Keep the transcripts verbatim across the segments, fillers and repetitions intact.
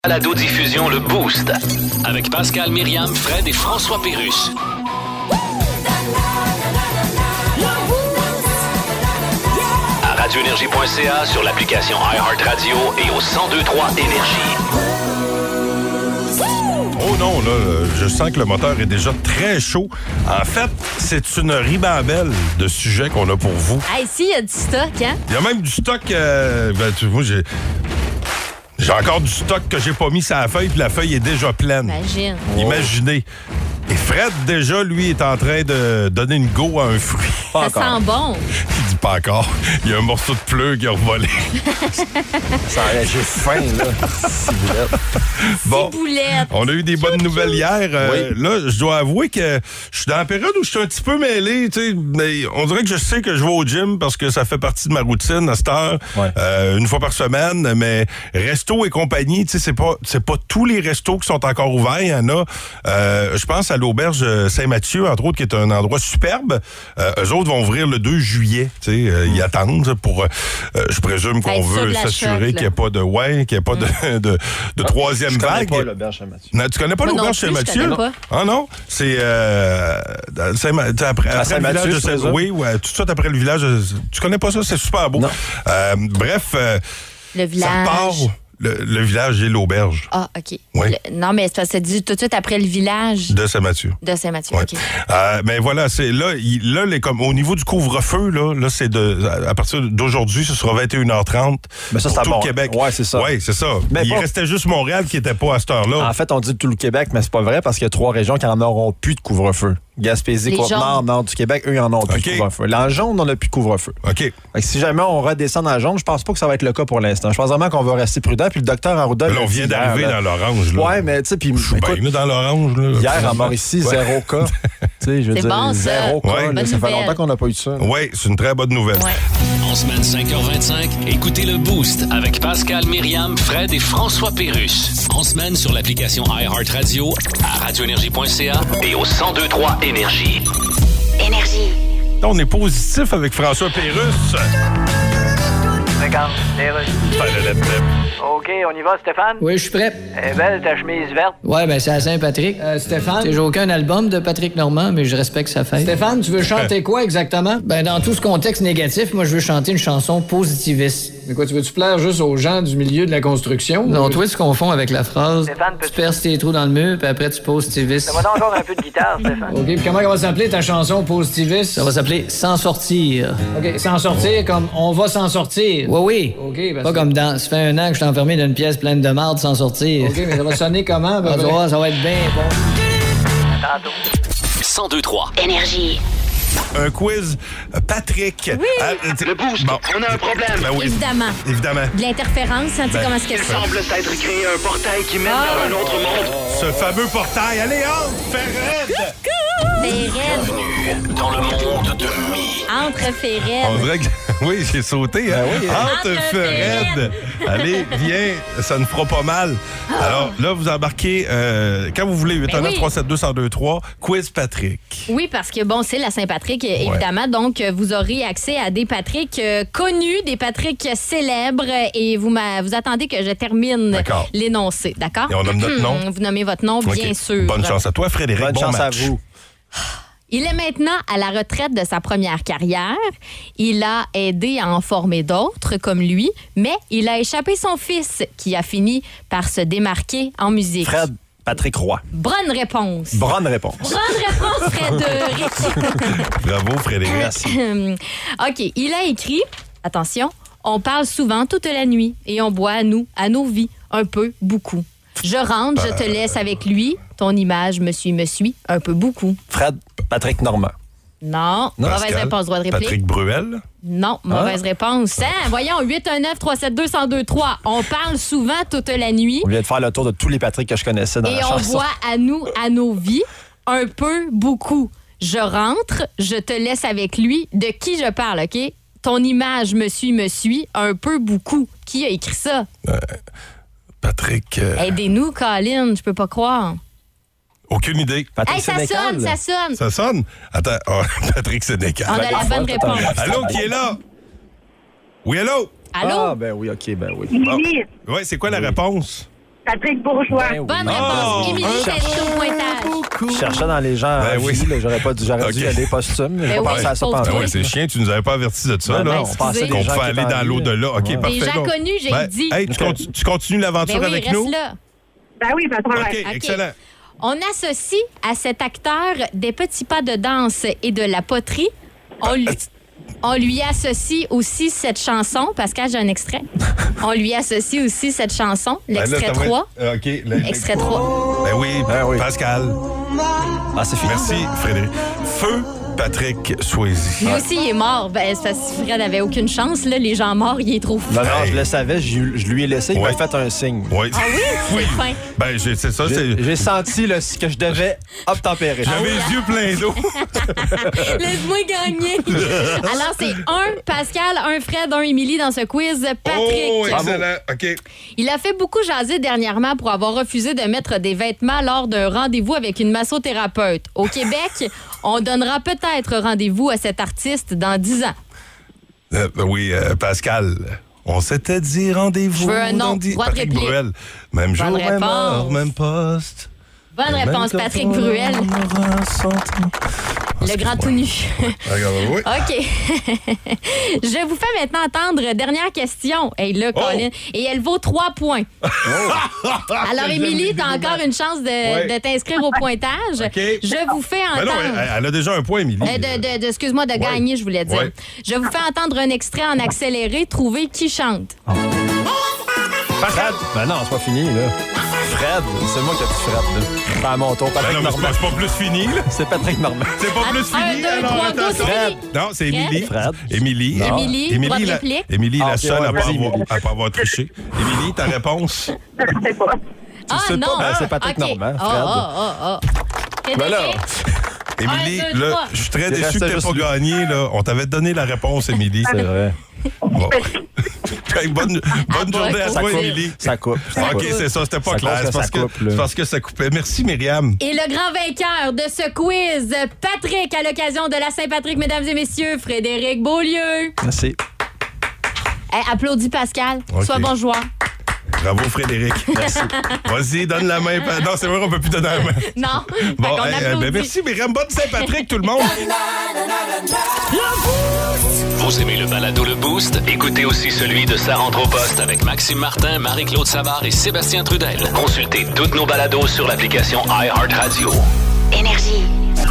Balado-diffusion Le Boost avec Pascal, Myriam, Fred et François Pérusse. À radio énergie point c a, sur l'application iHeartRadio et au cent deux trois Énergie. Oh non, là, je sens que le moteur est déjà très chaud. En fait, c'est une ribambelle de sujets qu'on a pour vous. Ah, ici, il y a du stock, hein? Il y a même du stock... Euh, ben, tu vois, j'ai... J'ai encore du stock que j'ai pas mis sur la feuille, puis la feuille est déjà pleine. Imagine. Imaginez. Et Fred, déjà, lui, est en train de donner une go à un fruit. Ça sent bon. Il dit pas encore. Il y a un morceau de pleu qui a revolé. Ça a j'ai faim, là. Ciboulette. Bon, Ciboulette. on a eu des bonnes nouvelles hier. Euh, Oui. Là, je dois avouer que je suis dans la période où je suis un petit peu mêlé. Tu sais, mais on dirait que je sais que je vais au gym parce que ça fait partie de ma routine à cette heure, Ouais. euh, une fois par semaine. Mais resto et compagnie, tu sais, c'est pas, c'est pas tous les restos qui sont encore ouverts. Il y en a. Euh, je pense à l'auberge Saint-Mathieu, entre autres, qui est un endroit superbe. Euh, eux autres vont ouvrir le deux juillet. Tu sais, euh, ils attendent pour. Euh, je présume qu'on Être sûr veut de la s'assurer choc, qu'il n'y ait pas de ouais, qu'il n'y ait pas de, de, de troisième Je connais vague. pas l'auberge Saint-Mathieu. Non, tu connais pas Moi non l'auberge plus, je Saint-Mathieu? connais pas. Ah non? C'est euh, dans Saint-Ma- t'sais, après, après le Saint-Mathieu, village de c'est Saint- ça? Oui, ouais, tout de suite après le village. de- Tu connais pas ça? C'est super beau. Non. Euh, bref, euh, Le ça village. part. Le, le village et l'auberge Ah, OK. Oui. Le- non, mais c'est parce que c'est dit tout de suite après le village de Saint-Mathieu. de Saint-Mathieu. Ouais. OK. Euh, mais voilà, c'est là, il, là les, comme, au niveau du couvre-feu, là, là c'est de à, à partir d'aujourd'hui, ce sera vingt et une heures trente. Mais ça, pour c'est tout bon. le Québec. Ouais, c'est ça. Oui, c'est ça. Mais il pas- restait juste Montréal qui n'était pas à cette heure-là. En fait, on dit tout le Québec, mais c'est pas vrai parce qu'il y a trois régions qui en auront plus de couvre-feu. Gaspésie, Les Côte-Nord, jaunes. Nord du Québec, eux, ils en ont plus OK. de couvre-feu. Dans le jaune, on n'a plus de couvre-feu. OK. Fait que si jamais on redescend dans le jaune, je pense pas que ça va être le cas pour l'instant. Je pense vraiment qu'on va rester prudent. Puis le docteur Arruda... Là, on vient d'arriver dans l'orange. Là. Ouais, mais tu sais, puis Je suis écoute, bien, là, dans l'orange. Là. hier, en Mauricie, Ouais. zéro cas. Tu sais, je veux C'est dire, bon, ça. zéro cas. Ouais. là, Bonne ça fait nouvelle. longtemps qu'on n'a pas eu ça. là. Oui, c'est une très bonne nouvelle. Ouais. En semaine cinq heures vingt-cinq, écoutez Le Boost avec Pascal, Myriam, Fred et François Pérusse. En semaine sur l'application iHeartRadio, à radio énergie point c a et au cent deux trois Énergie. Énergie. Là, on est positif avec François Pérusse. Regarde, les Russes. OK, on y va, Stéphane? Oui, je suis prêt. Elle est belle, ta chemise verte. Ouais, ben c'est à Saint-Patrick. Euh, Stéphane? J'ai aucun album de Patrick Normand, mais je respecte sa fête. Stéphane, tu veux chanter quoi exactement? Ben dans tout ce contexte négatif, moi je veux chanter une chanson positiviste. Mais quoi, tu veux-tu plaire juste aux gens du milieu de la construction? Non, toi tu confonds avec la phrase. Stéphane, Tu peux-tu- perces tes trous dans le mur, puis après tu positivistes. Ça va donc encore un peu de guitare, Stéphane. OK, puis comment elle va s'appeler ta chanson positiviste? Ça va s'appeler S'en sortir. OK, s'en sortir comme on va s'en sortir. Oui, oui. OK, parce Pas comme dans ça fait un an que je suis enfermé dans une pièce pleine de marde sans sortir. OK, mais ça va sonner comment? Ben, tu vois, ça va être bien bon. Tantôt. cent deux trois. Énergie. Un quiz. Euh, Patrick. Oui. Le Boost, on a un problème. Ben oui, Évidemment. évidemment. De l'interférence, hein, tu sais Ben, comment est-ce que c'est? Semble s'être créé un portail qui mène Ah. vers un autre monde. Ce fameux portail. Allez, entre, fais raide. Féred. Dans le monde de Mi. Entre On Féred. dirait que... Oui, j'ai sauté. Hein? oui, Entre Entre Ferred. Allez, viens, ça nous fera pas mal. Alors, là, vous embarquez, euh, quand vous voulez, huit un neuf trois sept deux un zéro deux trois, quiz Patrick. Oui, parce que bon, c'est la Saint-Patrick, euh, évidemment. Donc, euh, vous aurez accès à des Patrick euh, connus, des Patrick célèbres. Et vous, m'a- vous attendez que je termine D'accord. l'énoncé, d'accord? Et on nomme notre nom? Vous nommez votre nom, bien OK. sûr. Bonne chance à toi, Frédéric. Bonne bon chance match. à vous. Il est maintenant à la retraite de sa première carrière. Il a aidé à en former d'autres comme lui, mais il a échappé son fils qui a fini par se démarquer en musique. Fred, Patrick Roy. Bonne réponse. Bonne réponse. Bonne réponse, Frédéric. Bravo, Frédéric. Merci. OK, il a écrit, attention, on parle souvent toute la nuit et on boit à nous, à nos vies, un peu, beaucoup. Je rentre, je te laisse avec lui. Ton image me suit, me suit, un peu, beaucoup. Fred, Patrick Normand. Non, mauvaise Pascal, réponse, droit de réplique. Patrick Bruel. Non, mauvaise réponse. Hein? Voyons, huit un neuf trois sept deux un zéro deux trois. On parle souvent toute la nuit On vient de faire le tour de tous les Patrick que je connaissais dans et la on chanson. voit à nous, à nos vies, un peu, beaucoup. Je rentre, je te laisse avec lui. De qui je parle, OK? Ton image me suit, me suit, un peu, beaucoup. Qui a écrit ça? Patrick. euh, Aidez-nous, Colin, je peux pas croire. Aucune idée. Patrick Hey, ça Sénécal. sonne, ça sonne. Ça sonne? Attends, oh, Patrick Sénécal. On a la bonne réponse. Allô, qui est là? Oui, allô? Allô? Ah, ben oui, OK, ben oui. Oui, c'est quoi la réponse? Patrick Bourgeois. Ben oui. Bonne réponse. Oh, Émilie, un t'es inscrite au pointage. Je cherchais dans les gens. Ben en oui. vie, là, j'aurais pas dû, j'aurais Ok. dû y aller posthume. J'ai Ben pas oui, pensé à ça pauvre pendant. Ah toi. ouais, c'est chiant, tu nous avais pas averti de ça, Ben là. non, Ben, on pensait excusez. des Qu'on gens pouvait qui aller étaient dans en l'eau vie, de là. OK, Ouais. parfait. Des gens donc. connus, j'ai Ben, dit. Hey, tu, conti- tu continues l'aventure Ben oui, avec reste nous? là. Ben oui, pas de problème. OK, OK. excellent. On associe à cet acteur des petits pas de danse et de la poterie. On lui, on lui associe aussi cette chanson. Pascal, j'ai un extrait. On lui associe aussi cette chanson, l'extrait Ben là, ça va trois. être- OK. le- Extrait trois. Ben oui, Ben oui. Pascal. Ah, c'est fini. Merci, Frédéric. Feu Patrick Swayze. Lui aussi, il est mort. Ben, c'est parce que Fred avait aucune chance. Là. Les gens morts, il est trop fou. Non, non, Hey. je le savais, je, je lui ai laissé, il Ouais. m'a fait un signe. Oui. Ah oui? C'est fin. Ben, j'ai- c'est ça, c'est... J'ai j'ai senti là, que je devais obtempérer. J'avais Ah les yeux pleins d'eau. Laisse-moi gagner. Alors, c'est un Pascal, un Fred, un Émilie dans ce quiz. Patrick. Oh, excellent. OK. Il a fait beaucoup jaser dernièrement pour avoir refusé de mettre des vêtements lors d'un rendez-vous avec une massothérapeute. Au Québec, on donnera peut-être rendez-vous à cet artiste dans dix ans. Euh, ben oui, euh, Pascal, on s'était dit rendez-vous. Je veux un nom, dans dix- droit de Patrick réplique. Bruel. Même jour, Bonne même réponse. heure, même poste. Bonne réponse, Même Patrick quand on Bruel. aura cent ans. Le grand tout nu. Regarde, oui. OK. Je vous fais maintenant entendre dernière question. Hey, là, Oh. Colin. Et elle vaut trois points. Alors, Émilie, t'as encore une chance de, Ouais. de t'inscrire au pointage. OK. Je vous fais Ben non, entendre... elle, elle a déjà un point, Émilie. Euh, de, de- de- excuse-moi, de gagner, je voulais dire. Ouais. Je vous fais entendre un extrait en accéléré. Trouvez qui chante. Fred? Ben non, c'est pas fini, là. Fred, c'est moi qui ai dit Fred, là. Pas à mon tour. Ben Patrick non, mais c'est Normand. pas, c'est pas plus fini, là. C'est Patrick Normand. C'est pas plus Un, fini. deux, alors, trois, go, attention. Fred. Non, c'est Émilie. Fred. Émilie. Non. Émilie, droit de la, réplique. Émilie, Ah, la ok, seule ouais, à pas vas-y, avoir, Émilie. à pas avoir triché. Émilie, ta réponse? Je sais pas. Ah sais pas, non. ben, c'est Patrick OK. Normand, Oh, Fred. oh, oh, oh. Ben là. Émilie, Un, deux, là, trois. je suis très Il déçu restait que t'aies juste pas lui. gagné. Là. On t'avait donné la réponse, Émilie. C'est vrai. Bon. Hey, bonne bonne Ah, journée ouais, à ça toi, coupe. Émilie. Ça coupe. Ça OK, coupe. c'est ça, c'était pas Ça clair. cause C'est que parce, ça que- coupe, là. c'est parce que ça coupait. Merci, Myriam. Et le grand vainqueur de ce quiz, Patrick, à l'occasion de la Saint-Patrick, mesdames et messieurs, Frédéric Beaulieu. Merci. Hey, applaudis Pascal. OK. Sois bon joueur. Bravo, Frédéric. Merci. Vas-y, donne la main. Pa- Non, c'est vrai, on peut plus donner la main. Non. Fait Bon, qu'on hey, euh, applaudit. ben merci, Myriam. Bonne Saint-Patrick, tout le monde. Vous aimez le balado Le Boost? Écoutez aussi celui de Sa rentre au poste avec Maxime Martin, Marie-Claude Savard et Sébastien Trudel. Consultez toutes nos balados sur l'application iHeartRadio. Énergie.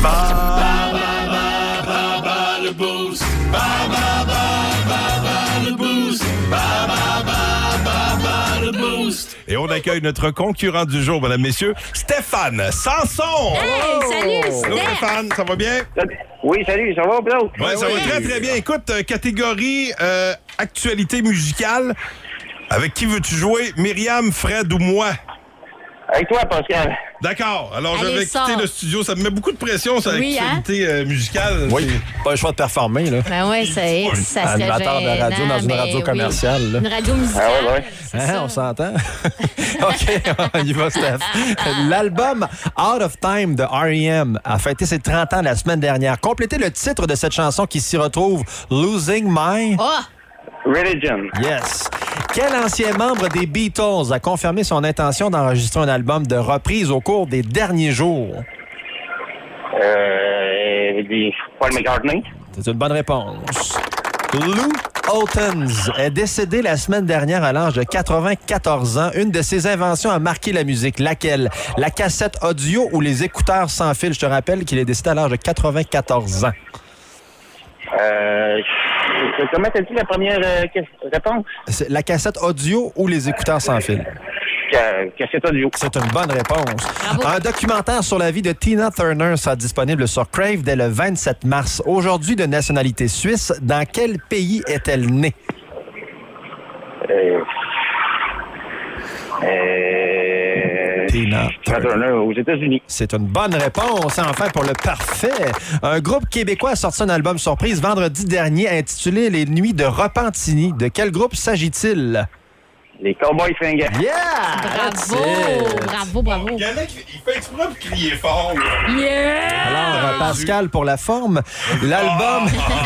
Et on accueille notre concurrent du jour, mesdames, messieurs, Stéphane Sanson. Hey, salut, Allô, Steph. Stéphane, ça va bien? Oui, salut, ça va, Claude? Ouais, ça va très, très bien. Écoute, euh, catégorie euh, actualité musicale. Avec qui veux-tu jouer? Myriam, Fred ou moi? Avec toi, Pascal. D'accord. Alors, je Allez, vais quitter sors. le studio. Ça me met beaucoup de pression, ça, Oui, l'actualité euh, musicale. Oui, pas le choix de performer, là. Ben oui, ça, ça serait Animateur de radio gênant, dans une mais radio oui. commerciale, là. Une radio musicale. Ah ouais, ouais. c'est Hein, ça. on s'entend? OK, on y va, Steph. L'album Out of Time de R E M a fêté ses trente ans la semaine dernière. Complétez le titre de cette chanson qui s'y retrouve, Losing My... Oh! Religion. Yes. Quel ancien membre des Beatles a confirmé son intention d'enregistrer un album de reprise au cours des derniers jours? Euh, des Paul McCartney. C'est une bonne réponse. Lou Holtons est décédé la semaine dernière à l'âge de quatre-vingt-quatorze ans. Une de ses inventions a marqué la musique. Laquelle? La cassette audio ou les écouteurs sans fil? Je te rappelle qu'il est décédé à l'âge de quatre-vingt-quatorze ans. Euh, comment t'as dit la première euh, que- réponse? C'est la cassette audio ou les écouteurs sans fil? Ca- Cassette audio. C'est une bonne réponse. Bravo. Un documentaire sur la vie de Tina Turner sera disponible sur Crave dès le vingt-sept mars. Aujourd'hui de nationalité suisse, dans quel pays est-elle née? Euh, euh, Tina Tina Turner. Turner aux États-Unis. C'est une bonne réponse. Enfin, pour le parfait, un groupe québécois a sorti un album surprise vendredi dernier intitulé Les Nuits de Repentigny. De quel groupe s'agit-il? Les Cowboys fringants. Yeah! Bravo! That's it. Bravo, bravo. Il y en a qui il fait exprès pour crier fort. là. Yeah! Alors, euh, Pascal, pour la forme, l'album...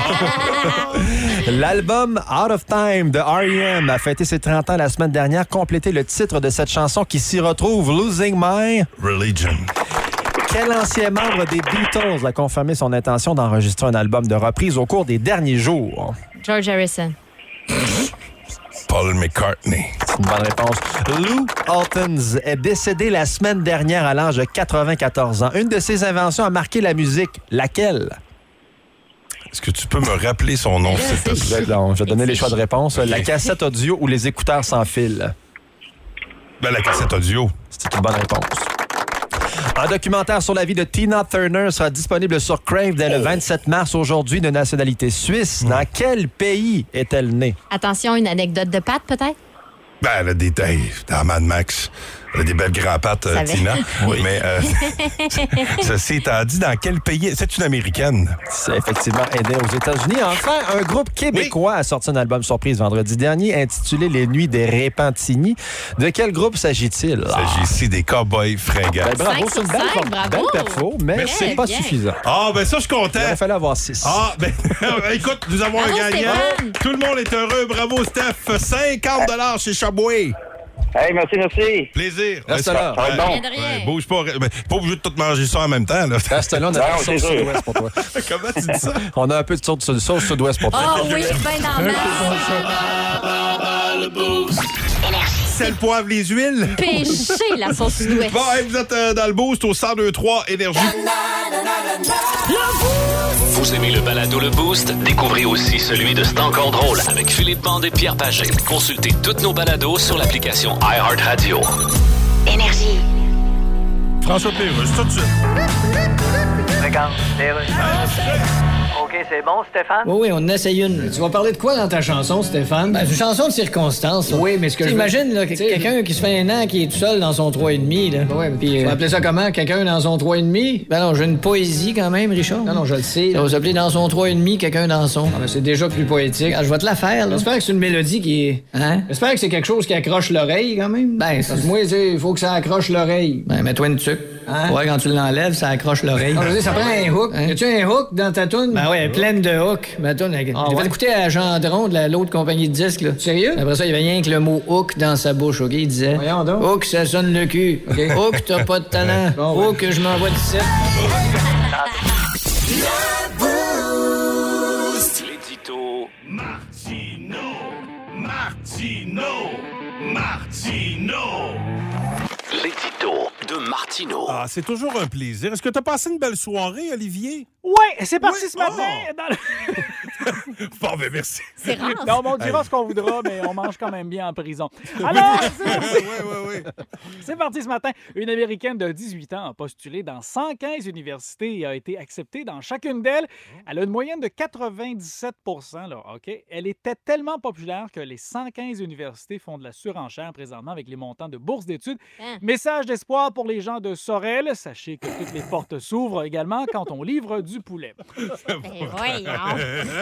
L'album Out of Time de R E M a fêté ses trente ans la semaine dernière, complété le titre de cette chanson qui s'y retrouve, Losing My Religion. Quel ancien membre des Beatles a confirmé son intention d'enregistrer un album de reprise au cours des derniers jours? George Harrison. Paul McCartney. C'est une bonne réponse. Lou Alton est décédé la semaine dernière à l'âge de quatre-vingt-quatorze ans. Une de ses inventions a marqué la musique. Laquelle? Est-ce que tu peux me rappeler son nom, s'il te plaît? Non, je vais donner les choix de réponse. La cassette audio ou les écouteurs sans fil? Ben, la cassette audio. C'est une bonne réponse. Un documentaire sur la vie de Tina Turner sera disponible sur Crave dès le vingt-sept mars aujourd'hui, de nationalité suisse. Dans quel pays est-elle née? Attention, une anecdote de Pat, peut-être? Ben, elle a des tailles dans Mad Max. Elle a des belles grands-pattes, euh, Tina. Oui. Mais, euh, ceci étant dit, dans quel pays? C'est une Américaine. C'est effectivement aidé aux États-Unis. Enfin, un groupe québécois oui. a sorti un album surprise vendredi dernier intitulé Les Nuits des Repentigny. De quel groupe s'agit-il? Il s'agit ici des Cowboys fringants. Ben, bravo, c'est une belle, cinq, bravo. belle perfo, mais Merci. c'est pas Bien. suffisant. Ah, ben ça, je suis content. Il aurait fallu avoir six. Ah, ben, écoute, nous avons Bravo, un gagnant. Stéphane. Tout le monde est heureux. Bravo, Steph. cinquante dollars chez Chaboué. Hey, merci, merci. Plaisir. Reste là. Ça va être bon. Rien de rien. Ouais, bouge pas. Ben, pas obligé de tout manger ça en même temps. Là. Reste là, on a Non, la c'est sauce sûr. sud-ouest pour toi. Comment tu dis ça? On a un peu de sauce, de sauce sud-ouest pour toi. Ah oui, ben dans le Sel, poivre, les huiles. Pêcher la sauce sud-ouest. Bon, hey, vous êtes euh, dans le boost au cent deux trois Énergie. Vous aimez le balado Le Boost? Découvrez aussi celui de C'est encore drôle avec Philippe Bande et Pierre Pagé. Consultez toutes nos balados sur l'application iHeartRadio. Énergie. François Pérusse, tout de suite. Regarde, les Russes. OK, c'est bon, Stéphane? Oui, oui, on en essaye une. Tu vas parler de quoi dans ta chanson, Stéphane? Ben, c'est une chanson de circonstance. là. Oui, mais ce que je veux- T'imagines, là, que- T'sais, quelqu'un qui se fait un an, qui est tout seul dans son trois et demi, là. Ouais, Puis, tu euh, vas appeler ça comment? Quelqu'un dans son trois et demi? ben non, j'ai une poésie quand même, Richard. Non, non, je le sais. Ça va s'appeler dans son trois et demi, quelqu'un dans son. Ah, mais c'est déjà plus poétique. Ah, je vais te la faire, là. J'espère que c'est une mélodie qui est... Hein? J'espère que c'est quelque chose qui accroche l'oreille, quand même. Ben, Parce que moi, tu sais, il faut que ça accroche l'oreille. Ben, mets-toi une tuque. Hein? Ouais, quand tu l'enlèves, ça accroche l'oreille. Non, je veux dire, ça prend un hook. Hein? Y a-tu un hook dans ta toune? Ben ouais, elle est pleine de hooks. Ma toune, elle- Ah j'ai ouais? fait écouter à Gendron de la- l'autre compagnie de disques, là. Sérieux? Après ça, il y avait rien que le mot hook dans sa bouche, OK? Il disait Voyons donc. hook, ça sonne le cul. OK. Hook, t'as pas de talent. Bon, ouais. Hook, je m'envoie d'ici. L'édito Martino, Martino, Martino. L'édito de Martino. Ah, c'est toujours un plaisir. Est-ce que tu as passé une belle soirée, Olivier? Ouais, c'est parti Oui. ce matin. Oh. Dans le- Bon, ben merci. C'est rare. Non, mais on dira ce qu'on voudra, mais on mange quand même bien en prison. Alors, c'est parti. Oui, oui, oui. C'est parti ce matin. Une Américaine de dix-huit ans a postulé dans cent quinze universités et a été acceptée dans chacune d'elles. Elle a une moyenne de quatre-vingt-dix-sept pour cent. Là, OK? Elle était tellement populaire que les cent quinze universités font de la surenchère présentement avec les montants de bourses d'études. Hein? Message d'espoir pour les gens de Sorel. Sachez que toutes les portes s'ouvrent également quand on livre du poulet. Ben voyons.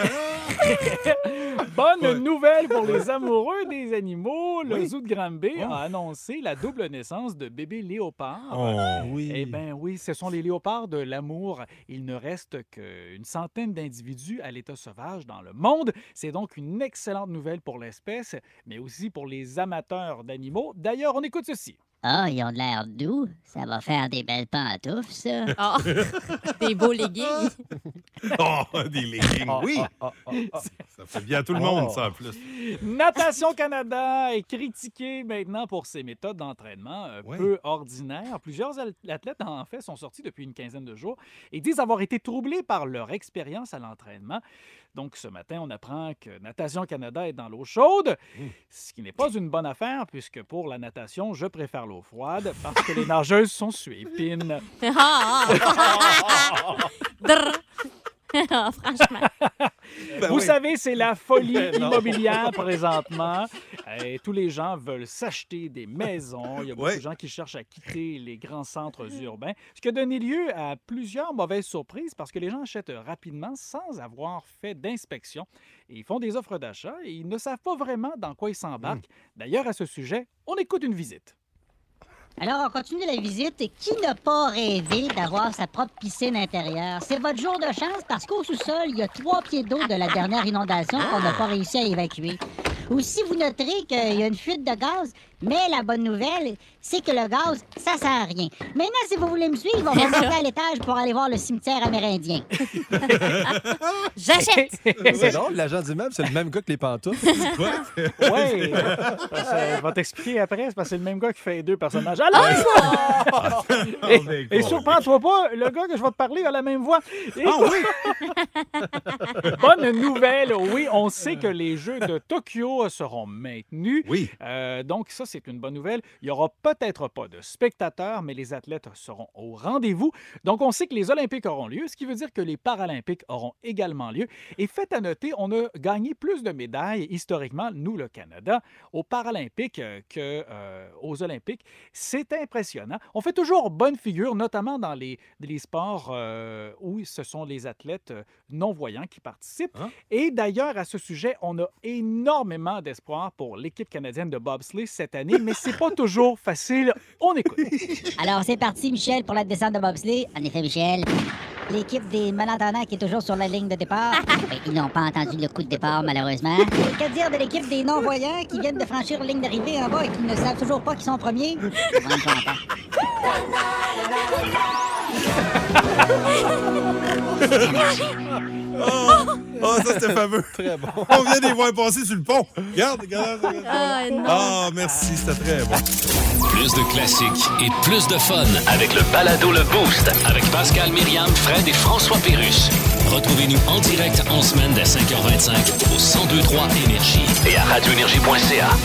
Bonne nouvelle pour les amoureux des animaux. Le zoo de Granby a annoncé la double naissance de bébés léopards. Oh, oui. Eh bien oui, ce sont les léopards de l'amour. Il ne reste qu'une centaine d'individus à l'état sauvage dans le monde. C'est donc une excellente nouvelle pour l'espèce, mais aussi pour les amateurs d'animaux. D'ailleurs, on écoute ceci. Ah, ils ont de l'air doux. Ça va faire des belles pantoufles, ça. Ah, des beaux leggings. Oh, des leggings, oui. Ça fait bien à tout le monde, ça, en plus. Natation Canada est critiquée maintenant pour ses méthodes d'entraînement un Ouais. peu ordinaires. Plusieurs al- athlètes, en fait, sont sortis depuis une quinzaine de jours et disent avoir été troublés par leur expérience à l'entraînement. Donc, ce matin, on apprend que Natation Canada est dans l'eau chaude, ce qui n'est pas une bonne affaire, puisque pour la natation, je préfère l'eau froide parce que les nageuses sont suépines. Ah, ah. Drrr. Ah, franchement. Ben Vous oui. savez, c'est la folie Non. immobilière présentement. Et tous les gens veulent s'acheter des maisons. Il y a beaucoup Ouais. de gens qui cherchent à quitter les grands centres urbains, ce qui a donné lieu à plusieurs mauvaises surprises parce que les gens achètent rapidement sans avoir fait d'inspection. Et ils font des offres d'achat et ils ne savent pas vraiment dans quoi ils s'embarquent. D'ailleurs, à ce sujet, on écoute une visite. Alors, on continue la visite. Qui n'a pas rêvé d'avoir sa propre piscine intérieure? C'est votre jour de chance parce qu'au sous-sol, il y a trois pieds d'eau de la dernière inondation qu'on n'a pas réussi à évacuer. Aussi, vous noterez qu'il y a une fuite de gaz, mais la bonne nouvelle, c'est que le gaz, ça sert à rien. Maintenant, si vous voulez me suivre, on va monter à l'étage pour aller voir le cimetière amérindien. J'achète! C'est drôle, l'agent d'immeuble, c'est le même gars que les pantoufles. Oui, je vais t'expliquer après, c'est parce que c'est le même gars qui fait les deux personnages. Alors, Ah, et, mais et quoi? surprends-toi pas, le gars que je vais te parler a la même voix. Et- Ah oui? Bonne nouvelle, oui, on sait que les Jeux de Tokyo seront maintenus. Oui. Euh, donc ça, c'est une bonne nouvelle. Il n'y aura peut-être pas de spectateurs, mais les athlètes seront au rendez-vous. Donc on sait que les Olympiques auront lieu, ce qui veut dire que les Paralympiques auront également lieu. Et fait à noter, on a gagné plus de médailles historiquement, nous, le Canada, aux Paralympiques euh, qu'aux euh, Olympiques. C'est impressionnant. On fait toujours bonne figure, notamment dans les, les sports euh, où ce sont les athlètes euh, non-voyants qui participent. Hein? Et d'ailleurs, à ce sujet, on a énormément d'espoir pour l'équipe canadienne de bobsleigh cette année, mais c'est pas toujours facile. On écoute. Alors, c'est parti, Michel, pour la descente de bobsleigh. En effet, Michel. L'équipe des malentendants qui est toujours sur la ligne de départ. Ben, ils n'ont pas entendu le coup de départ, malheureusement. Que dire de l'équipe des non-voyants qui viennent de franchir la ligne d'arrivée en bas et qui ne savent toujours pas qu'ils sont premiers? Ils vont être contents. Oh, oh, ça, c'était fameux. Très bon. On vient de les voir passer sur le pont. Regarde, regarde, regarde. Ah, non. Ah, merci, c'était très bon. Plus de classiques et plus de fun avec le balado Le Boost avec Pascal, Myriam, Fred et François Pérusse. Retrouvez-nous en direct en semaine dès cinq heures vingt-cinq au cent deux point trois Énergie et à radio énergie point c a.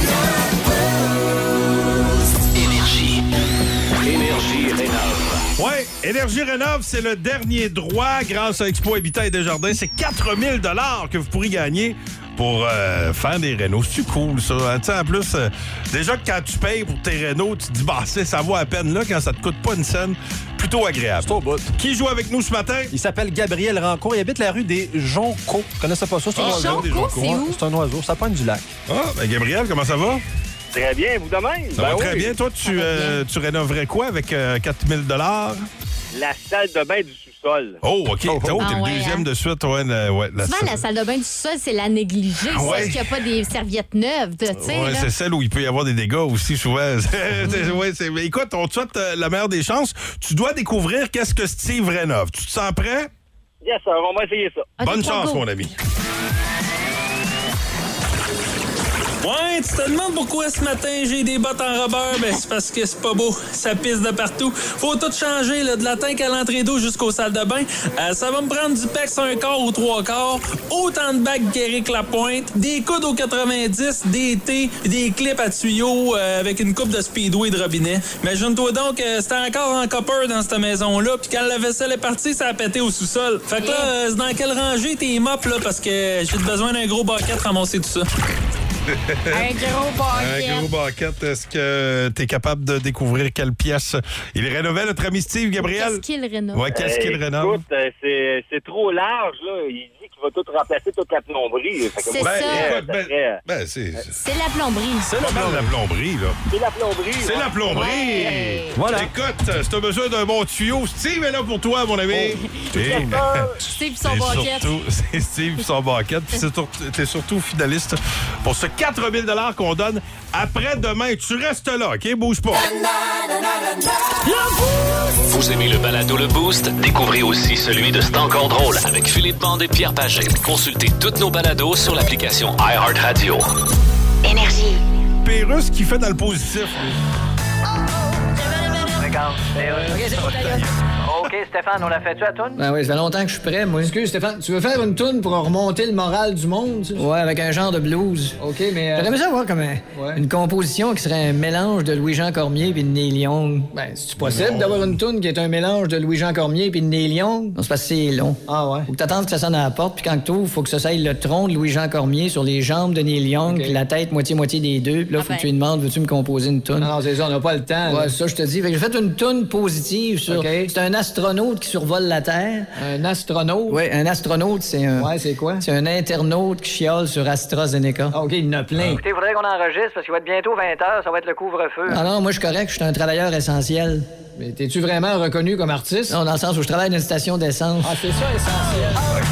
Énergie. Énergie rénove. Ouais, Énergie Rénov, c'est le dernier droit grâce à Expo Habitat et Desjardins. C'est quatre mille dollars que vous pourrez gagner pour euh, faire des rénaux. C'est cool, ça. Hein? Tu sais, en plus, euh, déjà que quand tu payes pour tes rénaux, tu te dis, bah, ça vaut à peine là quand ça te coûte pas une scène. Plutôt agréable. C'est au bout. Qui joue avec nous ce matin? Il s'appelle Gabriel Rancourt. Il habite la rue des Joncos. Je connaissais pas ça. C'est un Ah, oiseau. des Jonco, Joncos. c'est où? C'est un oiseau. Ça pointe du lac. Ah, ben Gabriel, comment ça va? Très bien, vous de même? Ça Ben va très oui. bien. Toi, tu, euh, tu rénoverais quoi avec euh, quatre mille dollars? La salle de bain du sous-sol. Oh, OK. Oh, Oh, oh. t'es Ah, le ouais, deuxième hein? de suite. Ouais, la, ouais, la Souvent, salle. la salle de bain du sol, c'est la négligée. Ah ouais. C'est qu'il n'y a pas des serviettes neuves, tu sais. Ouais, là. c'est celle où il peut y avoir des dégâts aussi souvent. C'est- ouais, c'est- mais écoute, on te souhaite euh, la meilleure des chances. Tu dois découvrir qu'est-ce que Steve rénove. Tu te sens prêt? Yes, sir, on va essayer ça. Ok, Bonne go, chance, go. mon ami. Ouais, tu te demandes pourquoi ce matin j'ai des bottes en rubber? Ben, c'est parce que c'est pas beau. Ça pisse de partout. Faut tout changer, là, de la tank à l'entrée d'eau jusqu'aux salles de bain. Euh, ça va me prendre du pex un quart ou trois quarts, autant de bagues qu'Éric Lapointe, des coudes au quatre-vingt-dix, des thés, des clips à tuyaux euh, avec une coupe de speedway de robinet. Imagine-toi donc, euh, c'était encore en copper dans cette maison-là, puis quand la vaisselle est partie, ça a pété au sous-sol. Fait que là, euh, c'est dans quelle rangée t'es mop, là, parce que j'ai besoin d'un gros bucket pour ramasser tout ça. Un gros paquet. Un gros bucket. Est-ce que tu es capable de découvrir quelle pièce il rénovait, notre ami Steve, Gabriel? Qu'est-ce qu'il rénove? Ouais, qu'est-ce qu'il Euh, rénove? Écoute, euh, c'est, c'est trop large, là. Il dit qu'il va tout remplacer toute la plomberie. Fait que C'est moi, ça. euh, écoute, ben- serait- Ben, c'est C'est la plomberie. c'est pas mal la plomberie, là. C'est la plomberie. C'est ouais. la plomberie! Ouais. Voilà. Écoute, si t'as besoin d'un bon tuyau, Steve est là pour toi, mon ami. Et- Steve son C'est bucket. surtout- C'est Steve son bucket. Puis c'est sur- t'es surtout finaliste pour ce quatre mille dollars qu'on donne après-demain. Tu restes là, OK? Bouge pas. Vous aimez le balado Le Boost? Découvrez aussi celui de C'est encore drôle avec Philippe Bande et Pierre Pagé. Consultez toutes nos balados sur l'application iHeartRadio. Énergie. Pérusse qui fait dans le positif. lui. Regarde, OK, c'est bon, ta gueule. OK, Stéphane, on l'a fait-tu à toune? Ben oui, ça fait longtemps que je suis prêt, moi. Excuse, Stéphane, tu veux faire une toune pour remonter le moral du monde? tu sais? Ouais, avec un genre de blues. OK, mais... euh, J'aurais aimé ça voir comme un- Ouais. une composition qui serait un mélange de Louis-Jean Cormier et de Neil Young. Ben, c'est possible d'avoir une toune qui est un mélange de Louis-Jean Cormier puis de Neil Young? Non, c'est parce que c'est long. Ah ouais? Faut que t'attendes que ça sonne à la porte, puis quand tu ouvres, faut que ça s'aille le tronc de Louis-Jean Cormier sur les jambes de Neil Young, OK. puis la tête moitié-moitié des deux. Puis là, Ah faut ben. que tu lui demandes, veux-tu me composer une toune? Non, non, c'est ça, on n'a pas le temps. là. Ouais, c'est ça, je te dis. Fait que j'ai fait une toune positive sur. OK. C'est un astronaute astronaute qui survole la Terre. Un astronaute? Oui, un astronaute, c'est un... Ouais, c'est quoi? C'est un internaute qui chiale sur AstraZeneca. Ah, OK, il y en a plein. Écoutez, il faudrait qu'on enregistre parce qu'il va être bientôt vingt heures, ça va être le couvre-feu. Non, non, moi, je suis correct, je suis un travailleur essentiel. Mais t'es-tu vraiment reconnu comme artiste? Non, dans le sens où je travaille dans une station d'essence. Ah, c'est ça, essentiel.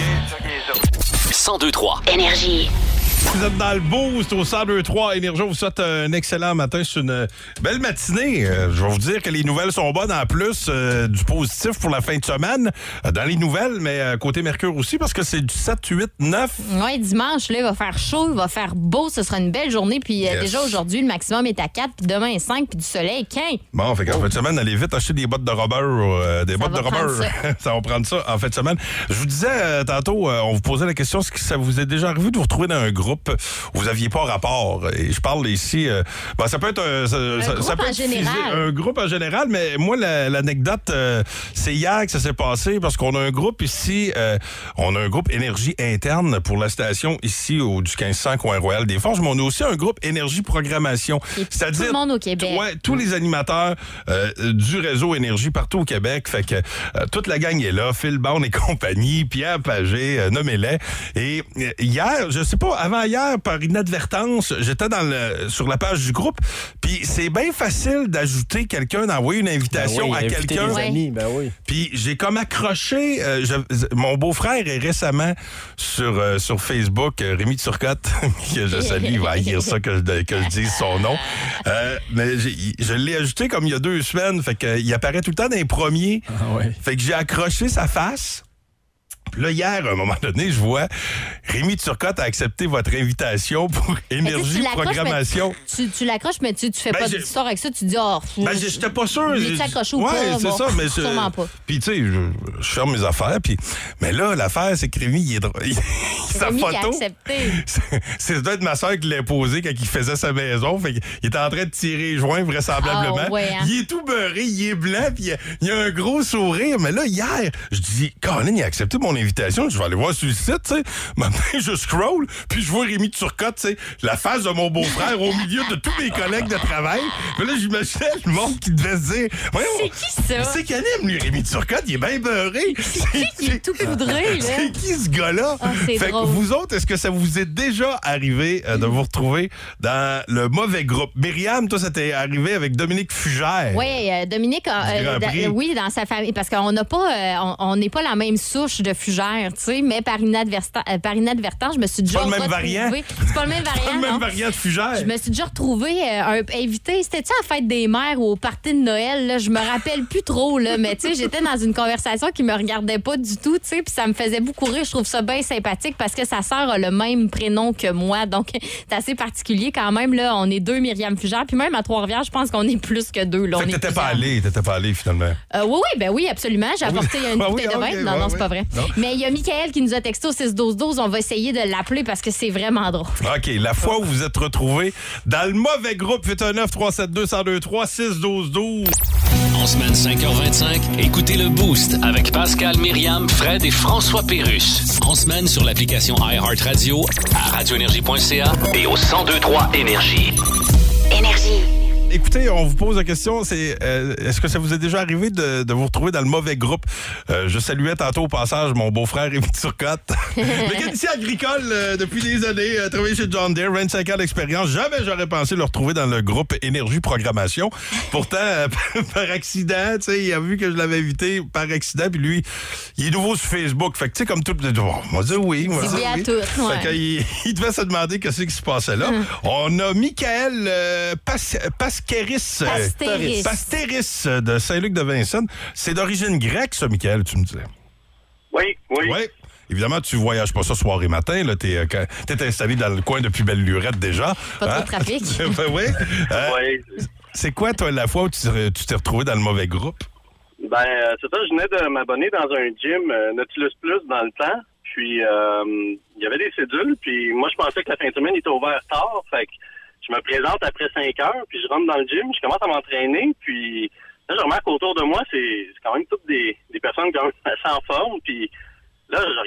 OK. cent deux trois Énergie. Vous êtes dans le boost au cent deux trois Énergie. On vous souhaite un excellent matin. C'est une belle matinée. Euh, je vais vous dire que les nouvelles sont bonnes en plus euh, du positif pour la fin de semaine. Euh, dans les nouvelles, mais euh, côté Mercure aussi, parce que c'est du sept, huit, neuf. Oui, dimanche, là, il va faire chaud, il va faire beau. Ce sera une belle journée. Puis euh, Yes. déjà aujourd'hui, le maximum est à quatre, puis demain est cinq, puis du soleil quinze. Bon, fait qu'en fin de semaine, allez vite acheter des bottes de rubber. Euh, des Ça bottes va de rubber. prendre ça. Ça va prendre ça en fin de semaine. Je vous disais euh, tantôt, euh, on vous posait la question, est-ce que ça vous est déjà arrivé de vous retrouver dans un groupe où vous aviez pas rapport? Et je parle ici, euh, ben, ça peut être un, ça, Un ça, groupe ça peut en être général. physique, un groupe en général, mais moi, la- l'anecdote, euh, c'est hier que ça s'est passé parce qu'on a un groupe ici, euh, on a un groupe énergie interne pour la station ici au du quinze cents coin Royal des Forges, mais on a aussi un groupe énergie programmation. C'est-à-dire tout le monde au Québec. Ouais, tous les animateurs euh, du réseau énergie partout au Québec. Fait que euh, toute la gang est là, Phil Bond et compagnie, Pierre Pagé, euh, nommez-les. Et euh, hier, je sais pas, avant hier, par inadvertance, j'étais dans le, sur la page du groupe, puis c'est bien facile d'ajouter quelqu'un, d'envoyer une invitation Ben oui, à inviter quelqu'un. des amis, ben oui. Puis j'ai comme accroché, euh, je- mon beau-frère est récemment sur, euh, sur Facebook, euh, Rémi Turcotte, que je salue, il va haïr ça que je, que je dise son nom. Euh, mais j'ai- je l'ai ajouté comme il y a deux semaines, fait qu'il apparaît tout le temps dans les premiers. Ah ouais. Fait que j'ai accroché sa face. Puis là, hier, à un moment donné, je vois Rémi Turcotte a accepté votre invitation pour énergie Tu l'accroches, programmation. mais Tu, tu l'accroches, mais tu, tu fais Ben, pas j'ai- d'histoire avec ça. Tu dis, oh, Ben, j'ai- j'étais pas sûr. Il est accroché ou ouais, pas? c'est Bon, ça, mais je- sûrement pas. Puis, tu sais, je, je ferme mes affaires. Puis, mais là, l'affaire, c'est que Rémi, il est drôle. Il- sa Rémi qui a photo. accepté. C'est, c'est peut-être ma soeur qui l'a posé quand il faisait sa maison. Fait qu'il était en train de tirer les joints, vraisemblablement. Ah, ouais, hein? Il est tout beurré, il est blanc, puis il a, il a un gros sourire. Mais là, hier, je dis, Colin, il a accepté mon invitation. Je vais aller voir sur le site, tu sais. Maintenant, je scroll, puis je vois Rémi Turcotte, tu sais, la face de mon beau-frère au milieu de tous mes collègues de travail. Mais là, j'imaginais le monde qui devait se dire, voyons, C'est qui ça? c'est qui anime, lui, Rémi Turcotte? Il est bien beurré. C'est qui qui est tout poudré, là? C'est qui ce gars-là? Ah, c'est fait que drôle. vous autres, est-ce que ça vous est déjà arrivé euh, de vous retrouver dans le mauvais groupe? Myriam, toi, ça t'est arrivé avec Dominique Fugère. Oui, euh, Dominique, a- Du Grand euh, da- Prix. oui, dans sa famille, parce qu'on n'a pas, euh, on on n'est pas la même souche de fugère, tu sais, mais par inadvertance, euh, par inadvertance, je me suis déjà pas le même retrouvée- variant? C'est pas le même variant, Pas le même non. variant de Fugère. Je me suis déjà retrouvée euh, un invité. C'était-tu à la fête des mères ou au party de Noël? Là? Je me rappelle plus trop, là, mais tu sais, j'étais dans une conversation qui me regardait pas du tout, tu sais, puis ça me faisait beaucoup rire. Je trouve ça bien sympathique parce que sa sœur a le même prénom que moi, donc c'est assez particulier quand même. Là, on est deux Myriam Fugère, puis même à Trois-Rivières, je pense qu'on est plus que deux. Là, Fait on que est t'étais pas plusieurs. allé, t'étais pas allé finalement. Euh, oui, oui, ben oui, absolument. J'ai Ah oui. apporté une Ah bouteille oui, de vin. ok, non, ouais, non, c'est ouais. pas vrai. Non. Mais il y a Michael qui nous a texté au six douze douze. On va essayer de l'appeler parce que c'est vraiment drôle. OK, la fois où vous vous êtes retrouvés dans le mauvais groupe, huit un neuf, trois sept deux, un zéro deux trois, six douze douze. En semaine cinq heures vingt-cinq, écoutez le Boost avec Pascal, Myriam, Fred et François Pérusse. En semaine sur l'application iHeartRadio, à radioénergie point c a et au cent deux trois Énergie. Énergie. Écoutez, on vous pose la question, c'est euh, est-ce que ça vous est déjà arrivé de, de vous retrouver dans le mauvais groupe? Euh, je saluais tantôt au passage mon beau-frère Rémi Turcotte. Mécanicien agricole euh, depuis des années, euh, travaillé chez John Deere, vingt-cinq ans d'expérience. Jamais j'aurais pensé le retrouver dans le groupe Énergie Programmation. Pourtant, euh, par accident, tu sais, il a vu que je l'avais invité par accident, puis lui, il est nouveau sur Facebook. Fait que, tu sais, comme tout, on m'a dit oui, on m'a C'est dit bien à oui. tout, ouais. Fait qu'il il devait se demander qu'est-ce qui se passait là. On a Michael euh, Pas- Pasqueris. euh, Pastéris. Pastéris euh, de Saint-Luc-de-Vincennes. C'est d'origine grecque, ça, Michael, tu me disais. Oui, oui. Oui. Évidemment, tu voyages pas ça soir et matin. Là, t'es, euh, quand- t'es installé dans le coin depuis belle lurette déjà. Pas trop Hein? de trafic. Ben oui. Euh, Oui. C'est quoi, toi, la fois où tu, t'es- tu t'es retrouvé dans le mauvais groupe? Ben, euh, c'est ça, je venais de m'abonner dans un gym euh, Nautilus Plus dans le temps. Puis, euh, il y avait des cédules. Puis, moi, je pensais que la fin de semaine était ouverte tard. Fait que je me présente après cinq heures. Puis, je rentre dans le gym. Je commence à m'entraîner. Puis, là, je remarque qu'autour de moi, c'est, c'est quand même toutes des, des personnes quand même assez en forme. Puis, là, je regarde. Puis,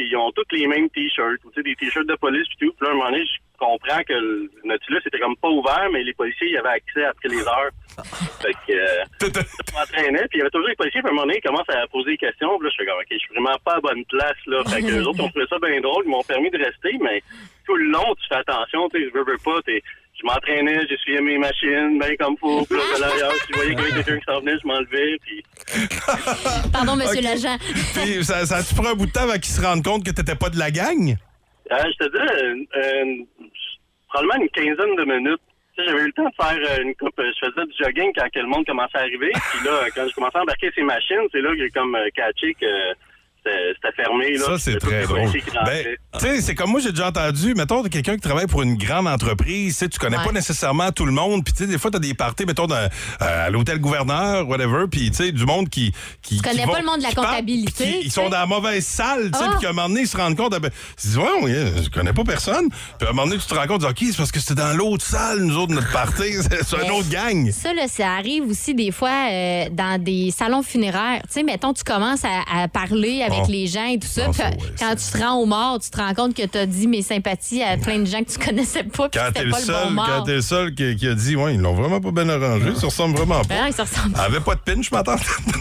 ils ont tous les mêmes t-shirts, tu sais, des t-shirts de police et tout. Puis là, à un moment donné, je comprends que le Nautilus était comme pas ouvert, mais les policiers y avaient accès après les heures. Fait que euh, je m'entraînais, puis il y avait toujours les policiers, puis à un moment donné, ils commencent à poser des questions. Puis là, je fais comme, OK, je suis vraiment pas à bonne place, là. Fait que les autres ont trouvé ça bien drôle, ils m'ont permis de rester, mais tout le long, tu fais attention, tu sais, je veux, veux pas, t'es... Je m'entraînais, j'essuyais mes machines, bien comme faut. Puis là, de l'arrière, si je voyais qu'il y avait quelqu'un qui s'en venait, je m'enlevais. Puis... Pardon, monsieur okay. l'agent. Puis ça, ça a-tu pris un bout de temps avant qu'ils se rendent compte que t'étais pas de la gang? Euh, je te dis, euh, probablement une quinzaine de minutes. Tu sais, j'avais eu le temps de faire une coupe. Je faisais du jogging quand le monde commençait à arriver. Puis là, quand je commençais à embarquer ces machines, c'est là que j'ai comme catché que... C'était fermé, là. Ça, c'est très drôle. Ben, tu sais, c'est comme moi, j'ai déjà entendu, mettons, quelqu'un qui travaille pour une grande entreprise, tu sais, tu connais ouais. pas nécessairement tout le monde, puis tu sais, des fois, t'as des parties, mettons, dans, euh, à l'hôtel gouverneur, whatever, puis tu sais, du monde qui... qui tu connais qui pas vont, le monde de la comptabilité. Parlent, qui, ils sont dans la mauvaise salle, tu sais, oh. puis qu'à un moment donné, ils se rendent compte, ben, ils se disent, ouais, oui, je connais pas personne. Puis à un moment donné, tu te rends compte, OK, c'est parce que c'était dans l'autre salle, nous autres, notre partie, c'est une autre gang. Ça, là, ça arrive aussi des fois euh, dans des salons funéraires. Tu sais, mettons, tu commences à, à parler avec oh. les gens et tout ça. Non, ça ouais, quand ça... tu te rends aux morts, tu te rends compte que tu as dit mes sympathies à plein de gens que tu connaissais pas. Quand t'es le, pas seul, le bon quand t'es le seul qui, qui a dit, ouais, ils l'ont vraiment pas bien arrangé, ça ressemble vraiment pas. Ouais, ça ressemble. Elle avait pas de pinch, je m'attends.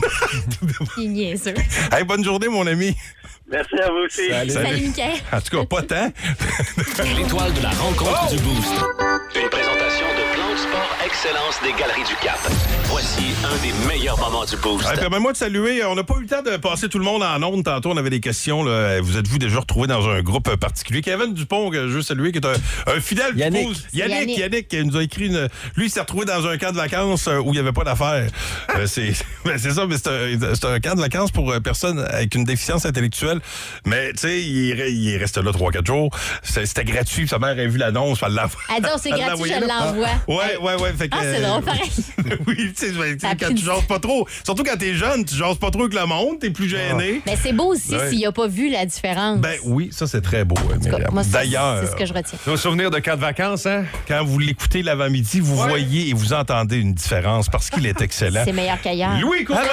Bien sûr. Hey, bonne journée, mon ami. Merci à vous aussi. Salut, Salut. Salut Mickaël. En tout cas, pas tant. L'étoile de la rencontre oh! du Boost. Une présentation de Plan de Sport Excellence des Galeries du Cap. Voici un des meilleurs moments du Boost. Hey, permets-moi de saluer. On n'a pas eu le temps de passer tout le monde en ondes. Tantôt, on avait des questions. Là. Vous êtes-vous déjà retrouvés dans un groupe particulier? Kevin Dupont, que je veux saluer, qui est un, un fidèle Yannick. du Boost. Yannick, Yannick, Yannick, qui nous a écrit une... Lui, il s'est retrouvé dans un camp de vacances où il n'y avait pas d'affaires. euh, c'est... Ben, c'est ça, mais c'est un, c'est un camp de vacances pour personnes avec une déficience intellectuelle. Mais, tu sais, il, il est resté là trois quatre jours. C'était gratuit. Sa mère a vu l'annonce. Elle l'a Elle dit, oh, c'est gratuit, je l'envoie. Ouais, ouais, ouais. Fait que, ah, c'est drôle, pareil. oui, tu sais, quand tu jases pas trop. Surtout quand t'es jeune, tu jases pas trop avec le monde, t'es plus gêné. Mais c'est beau aussi ouais. s'il a pas vu la différence. Ben oui, ça, c'est très beau. D'ailleurs, c'est ce que je retiens. Nos souvenirs de camp de vacances, hein? Quand vous l'écoutez l'avant-midi, vous ouais. voyez et vous entendez une différence parce qu'il est excellent. C'est meilleur qu'ailleurs. Louis Courtois,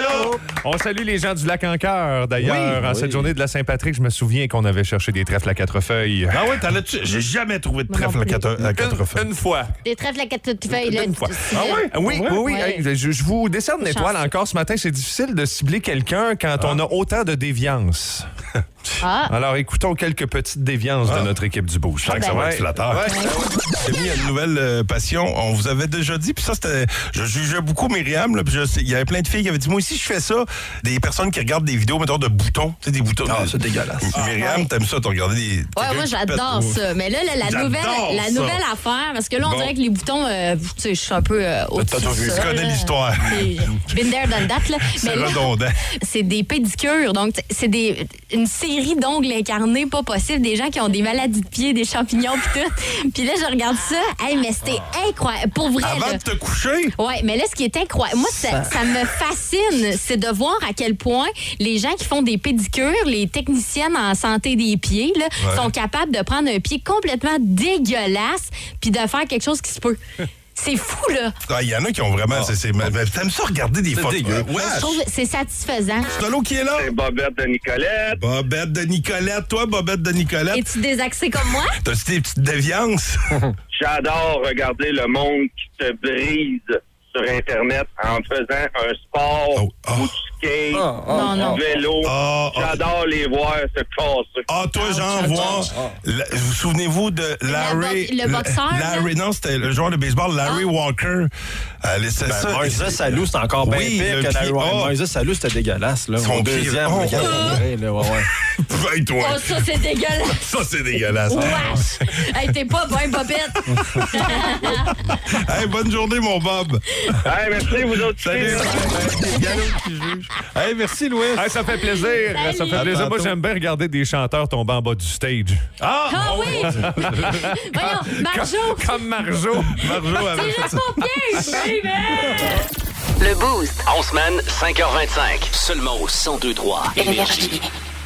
on salue les gens du Lac-en-Cœur. D'ailleurs, oui, en oui. cette journée de la Saint-Patrick, je me souviens qu'on avait cherché des trèfles à quatre feuilles. Ah oui, t'en as-tu? J'ai jamais trouvé de trèfle à quatre, à quatre une, feuilles. Une fois. Des trèfles à quatre feuilles, là. Une fois. Ah oui? Oui, oui, oui. Ouais. Hey, je, je vous décerne une étoile encore ce matin. C'est difficile de cibler quelqu'un quand ah. on a autant de déviance. Ah. Alors, écoutons quelques petites déviances ah. de notre équipe du Boost. Je sens que ça va être flatteur. Ouais. J'ai mis une nouvelle euh, passion. On vous avait déjà dit, puis ça, c'était... Je jugeais beaucoup Myriam, là, puis il y avait plein de filles qui avaient dit, moi aussi, je fais ça. Des personnes qui regardent des vidéos, mettons, de boutons. Tu sais, des boutons. Ah, c'est dégueulasse. Ah, Myriam, ouais. t'aimes ça, t'as regardé des... Ouais, moi, j'adore ça. Mais là, la, la nouvelle, la nouvelle affaire, parce que là, on bon. dirait que les boutons, euh, tu sais, je suis un peu euh, au-dessus de ça. Tu connais l'histoire. Been there, done that, là. C'est redondant. C'est des pédicures. Donc, c'est des une série d'ongles incarnés, pas possible. Des gens qui ont des maladies de pieds, des champignons, pis tout. Puis là, je regarde ça. Hey, mais c'était incroyable. Pour vrai, Avant là. de te coucher? Ouais, mais là, ce qui est incroyable, moi, ça, ça me fascine, c'est de voir à quel point les gens qui font des pédicures, les techniciennes en santé des pieds, là, ouais. sont capables de prendre un pied complètement dégueulasse puis de faire quelque chose qui se peut. C'est fou, là. Il ah, y en a qui ont vraiment... Oh. C'est, mais, t'aimes ça regarder des photos? Euh, ouais. Je trouve que c'est satisfaisant. C'est l'eau qui est là? C'est Bobette de Nicolette. Bobette de Nicolette. Toi, Bobette de Nicolette. Es-tu désaxé comme moi? T'as-tu des petites déviances? J'adore regarder le monde qui se brise sur Internet en faisant un sport oh, oh. ou du skate, oh, oh, non, non. du vélo. Oh, oh. J'adore les voir se casser. Ah, toi, j'en vois. Vous souvenez-vous de Larry... Le, bo- le boxeur? Larry, non, c'était le joueur de baseball, Larry oh. Walker. Allez, c'est ben, ça. Moïse Salou, c'est encore bien oui, pire que Larry Walker. Oh. Moïse Salou, c'était dégueulasse. Là. Son deuxième. Oh. Degré, là, ouais, ouais. Hey, toi. Oh, ça, c'est dégueulasse. Ça, c'est dégueulasse. Wesh. Hey, t'es pas bien, Bobette. Hey, bonne journée, mon Bob. Hey, merci, vous autres. Salut. Hey, merci, Louis. Hey, ça fait plaisir. Salut. Ça fait plaisir. Moi, j'aime bien regarder des chanteurs tomber en bas du stage. Ah, ah oui. Voyons, Marjo. Comme, comme Marjo. Marjo avait fait ça. Le Boost. En semaine, cinq heures vingt-cinq. Seulement au cent deux trois Énergie.